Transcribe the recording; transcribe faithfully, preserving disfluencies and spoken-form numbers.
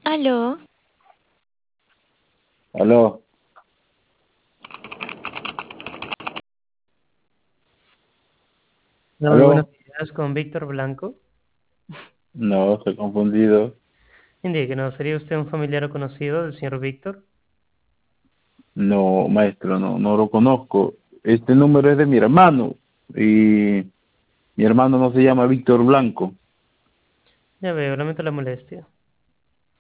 Aló, Aló, Hola, muy buenos aló. días con Víctor Blanco. No, estoy confundido. Indique, ¿no sería usted un familiar o conocido del señor Víctor? No, maestro, no, no lo conozco. Este número es de mi hermano y mi hermano no se llama Víctor Blanco. Ya veo, lamento la molestia.